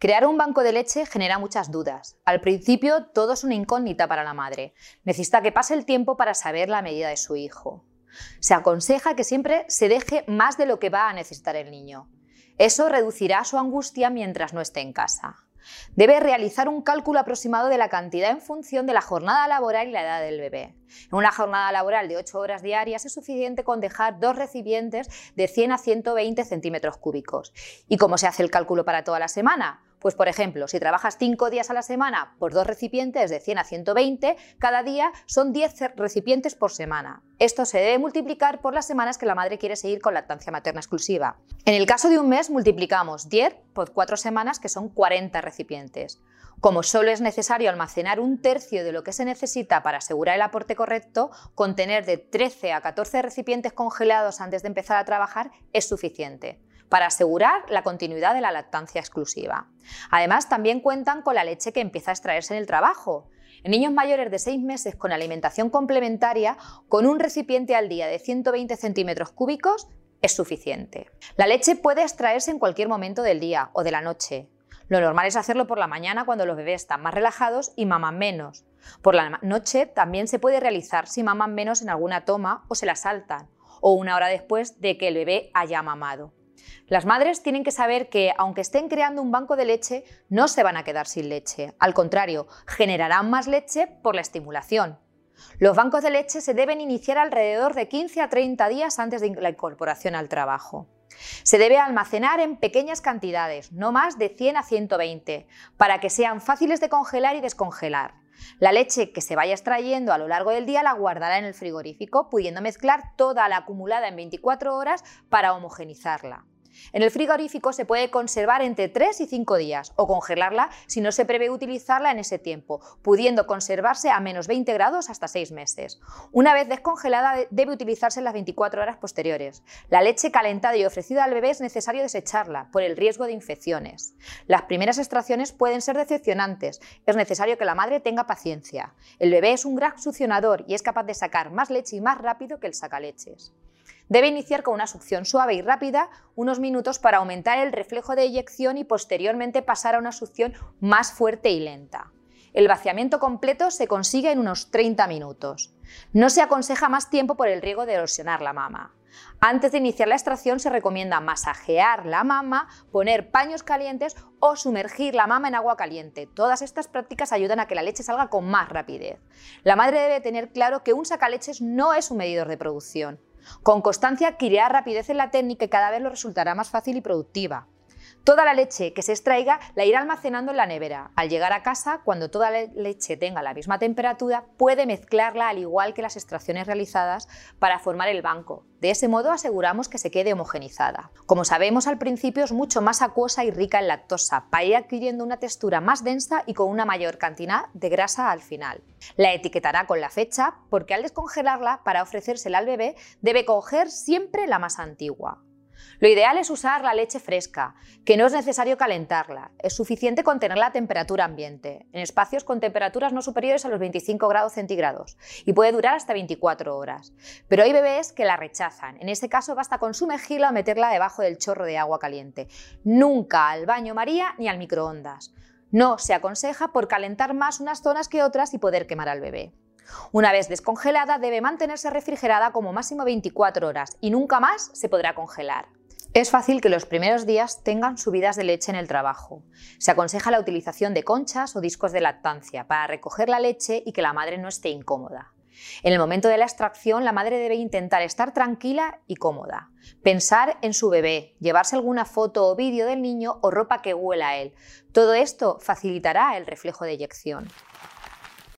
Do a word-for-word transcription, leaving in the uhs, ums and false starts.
Crear un banco de leche genera muchas dudas. Al principio todo es una incógnita para la madre. Necesita que pase el tiempo para saber la medida de su hijo. Se aconseja que siempre se deje más de lo que va a necesitar el niño. Eso reducirá su angustia mientras no esté en casa. Debe realizar un cálculo aproximado de la cantidad en función de la jornada laboral y la edad del bebé. En una jornada laboral de ocho horas diarias es suficiente con dejar dos recipientes de cien a ciento veinte centímetros cúbicos. ¿Y cómo se hace el cálculo para toda la semana? Pues por ejemplo, si trabajas cinco días a la semana por dos recipientes de cien a ciento veinte, cada día son diez recipientes por semana. Esto se debe multiplicar por las semanas que la madre quiere seguir con lactancia materna exclusiva. En el caso de un mes multiplicamos diez por cuatro semanas, que son cuarenta recipientes. Como solo es necesario almacenar un tercio de lo que se necesita para asegurar el aporte correcto, contener de trece a catorce recipientes congelados antes de empezar a trabajar es suficiente para asegurar la continuidad de la lactancia exclusiva. Además, también cuentan con la leche que empieza a extraerse en el trabajo. En niños mayores de seis meses con alimentación complementaria, con un recipiente al día de ciento veinte centímetros cúbicos es suficiente. La leche puede extraerse en cualquier momento del día o de la noche. Lo normal es hacerlo por la mañana cuando los bebés están más relajados y maman menos. Por la noche también se puede realizar si maman menos en alguna toma o se la saltan, o una hora después de que el bebé haya mamado. Las madres tienen que saber que, aunque estén creando un banco de leche, no se van a quedar sin leche. Al contrario, generarán más leche por la estimulación. Los bancos de leche se deben iniciar alrededor de quince a treinta días antes de la incorporación al trabajo. Se debe almacenar en pequeñas cantidades, no más de cien a ciento veinte, para que sean fáciles de congelar y descongelar. La leche que se vaya extrayendo a lo largo del día la guardará en el frigorífico, pudiendo mezclar toda la acumulada en veinticuatro horas para homogenizarla. En el frigorífico se puede conservar entre tres y cinco días o congelarla si no se prevé utilizarla en ese tiempo, pudiendo conservarse a menos veinte grados hasta seis meses. Una vez descongelada debe utilizarse en las veinticuatro horas posteriores. La leche calentada y ofrecida al bebé es necesario desecharla por el riesgo de infecciones. Las primeras extracciones pueden ser decepcionantes, es necesario que la madre tenga paciencia. El bebé es un gran succionador y es capaz de sacar más leche y más rápido que el sacaleches. Debe iniciar con una succión suave y rápida unos minutos para aumentar el reflejo de eyección y posteriormente pasar a una succión más fuerte y lenta. El vaciamiento completo se consigue en unos treinta minutos. No se aconseja más tiempo por el riesgo de erosionar la mama. Antes de iniciar la extracción se recomienda masajear la mama, poner paños calientes o sumergir la mama en agua caliente. Todas estas prácticas ayudan a que la leche salga con más rapidez. La madre debe tener claro que un sacaleches no es un medidor de producción. Con constancia adquirirá rapidez en la técnica y cada vez lo resultará más fácil y productiva. Toda la leche que se extraiga la irá almacenando en la nevera. Al llegar a casa, cuando toda la leche tenga la misma temperatura, puede mezclarla al igual que las extracciones realizadas para formar el banco. De ese modo aseguramos que se quede homogenizada. Como sabemos, al principio es mucho más acuosa y rica en lactosa, para ir adquiriendo una textura más densa y con una mayor cantidad de grasa al final. La etiquetará con la fecha porque al descongelarla para ofrecérsela al bebé debe coger siempre la más antigua. Lo ideal es usar la leche fresca, que no es necesario calentarla, es suficiente con tenerla a temperatura ambiente, en espacios con temperaturas no superiores a los veinticinco grados centígrados y puede durar hasta veinticuatro horas. Pero hay bebés que la rechazan, en ese caso basta con sumergirla o meterla debajo del chorro de agua caliente. Nunca al baño María ni al microondas. No se aconseja por calentar más unas zonas que otras y poder quemar al bebé. Una vez descongelada debe mantenerse refrigerada como máximo veinticuatro horas y nunca más se podrá congelar. Es fácil que los primeros días tengan subidas de leche en el trabajo. Se aconseja la utilización de conchas o discos de lactancia para recoger la leche y que la madre no esté incómoda. En el momento de la extracción, la madre debe intentar estar tranquila y cómoda. Pensar en su bebé, llevarse alguna foto o vídeo del niño o ropa que huela a él. Todo esto facilitará el reflejo de eyección.